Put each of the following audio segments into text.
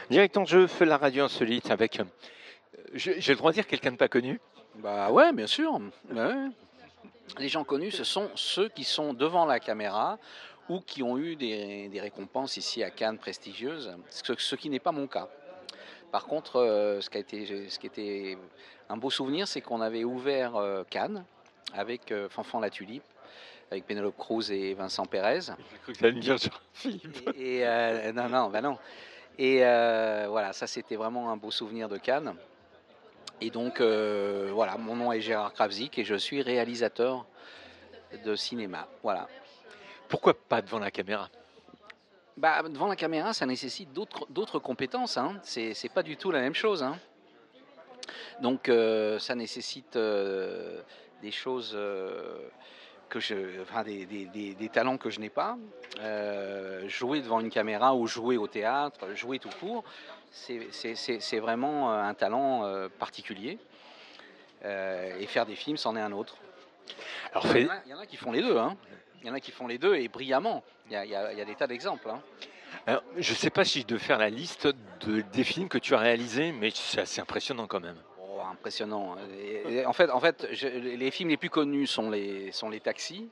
Direct en jeu, feu la radio insolite avec, j'ai le droit de dire quelqu'un de pas connu? Bah ouais, bien sûr. Ouais. Les gens connus, ce sont ceux qui sont devant la caméra ou qui ont eu des récompenses ici à Cannes prestigieuses, ce qui n'est pas mon cas. Par contre, ce qui était un beau souvenir, c'est qu'on avait ouvert Cannes avec Fanfan la Tulipe, avec Penelope Cruz et Vincent Pérez. J'ai cru que tu allais me dire Jean-Philippe. Non, non, bah non. Et voilà, ça c'était vraiment un beau souvenir de Cannes. Et donc voilà, mon nom est Gérard Kravzik et je suis réalisateur de cinéma. Voilà. Pourquoi pas devant la caméra? Bah, devant la caméra, ça nécessite d'autres compétences. Hein. C'est pas du tout la même chose. Hein. Donc ça nécessite des choses enfin des talents que je n'ai pas. Jouer devant une caméra ou jouer au théâtre, jouer tout court, c'est vraiment un talent particulier. Et faire des films, c'en est un autre. Alors, Il y en a qui font les deux. Hein. Il y en a qui font les deux et brillamment. Il y a des tas d'exemples. Hein. alors, je sais pas si je dois faire la liste des films que tu as réalisés, mais c'est assez impressionnant quand même. Oh, impressionnant. En fait les films les plus connus sont les taxis,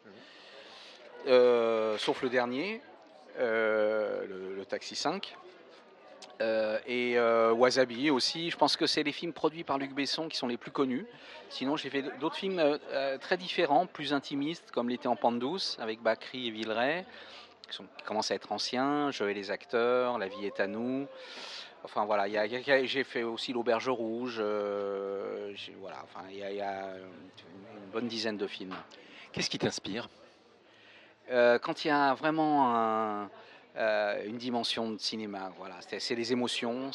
sauf le dernier, le Taxi 5. Et Wasabi aussi. Je pense que c'est les films produits par Luc Besson qui sont les plus connus. Sinon, j'ai fait d'autres films très différents, plus intimistes, comme L'été en pente douce, avec Bacri et Villeray, qui commencent à être anciens, Je et les acteurs, La vie est à nous. Enfin voilà, j'ai fait aussi L'Auberge rouge. Voilà, enfin, il y a une bonne dizaine de films. Qu'est-ce qui t'inspire? Quand il y a vraiment une dimension de cinéma, voilà, c'est les émotions,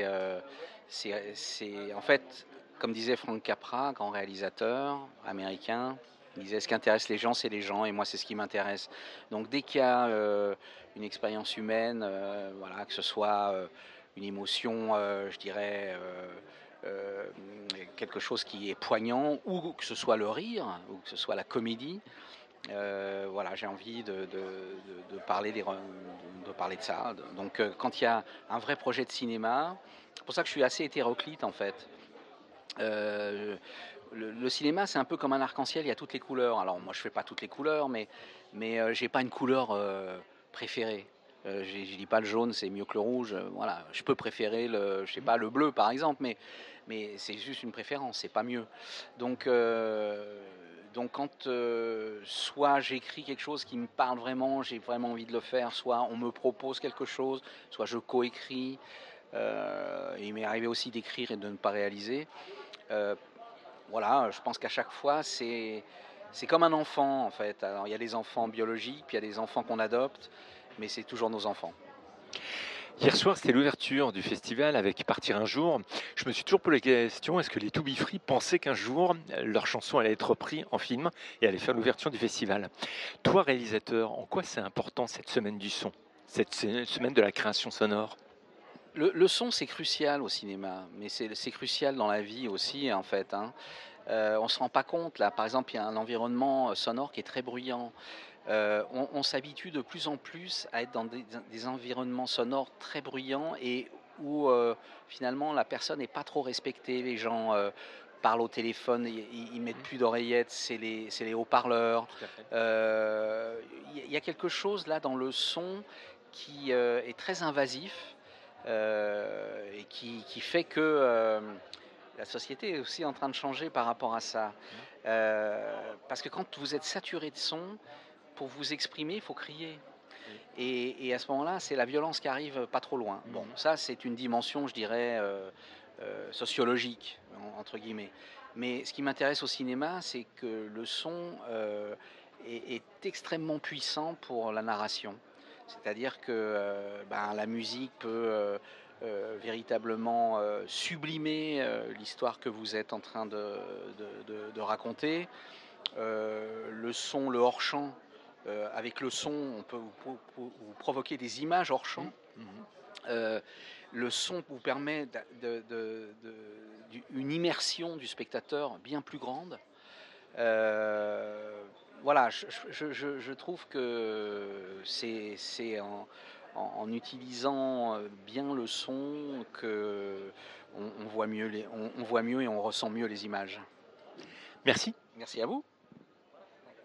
c'est en fait, comme disait Frank Capra, grand réalisateur américain, il disait ce qui intéresse les gens, c'est les gens, et moi c'est ce qui m'intéresse. Donc dès qu'il y a une expérience humaine, voilà, que ce soit une émotion, je dirais. Quelque chose qui est poignant, ou que ce soit le rire, ou que ce soit la comédie, voilà, j'ai envie de parler de parler de ça. Donc, quand il y a un vrai projet de cinéma, c'est pour ça que je suis assez hétéroclite en fait. Euh, le cinéma, c'est un peu comme un arc-en-ciel, il y a toutes les couleurs. Alors, moi, je fais pas toutes les couleurs, mais j'ai pas une couleur préférée. Je dis pas le jaune, c'est mieux que le rouge. Voilà, je peux préférer je sais pas, le bleu par exemple, mais c'est juste une préférence, c'est pas mieux. Donc, donc quand soit j'écris quelque chose qui me parle vraiment, j'ai vraiment envie de le faire, soit on me propose quelque chose, soit je coécris. Il m'est arrivé aussi d'écrire et de ne pas réaliser. Euh, voilà, je pense qu'à chaque fois, c'est comme un enfant en fait. Alors il y a des enfants biologiques, puis il y a des enfants qu'on adopte, mais c'est toujours nos enfants. Hier soir, c'était l'ouverture du festival avec Partir un jour. Je me suis toujours posé la question, est-ce que les To Be Free pensaient qu'un jour, leur chanson allait être reprise en film et allait faire l'ouverture du festival? Toi, réalisateur, en quoi c'est important cette semaine du son, cette semaine de la création sonore? Le son, c'est crucial au cinéma, mais c'est crucial dans la vie aussi en fait. Hein. On ne se rend pas compte là. Par exemple, il y a un environnement sonore qui est très bruyant. On s'habitue de plus en plus à être dans des environnements sonores très bruyants et où finalement la personne n'est pas trop respectée. Les gens parlent au téléphone, ils mettent plus d'oreillettes, c'est les haut-parleurs. Il y a quelque chose là dans le son qui est très invasif et qui fait que la société est aussi en train de changer par rapport à ça. Parce que quand vous êtes saturé de son, pour vous exprimer, il faut crier. Et à ce moment-là, c'est la violence qui arrive pas trop loin. Bon, ça, c'est une dimension, je dirais, sociologique, entre guillemets. Mais ce qui m'intéresse au cinéma, c'est que le son est extrêmement puissant pour la narration. C'est-à-dire que la musique peut véritablement sublimer l'histoire que vous êtes en train de raconter. Le son, le hors-champ, avec le son, on peut vous provoquer des images hors-champ. Le son vous permet une immersion du spectateur bien plus grande. Voilà, je trouve que c'est en utilisant bien le son que on voit mieux on voit mieux et on ressent mieux les images. Merci. Merci à vous.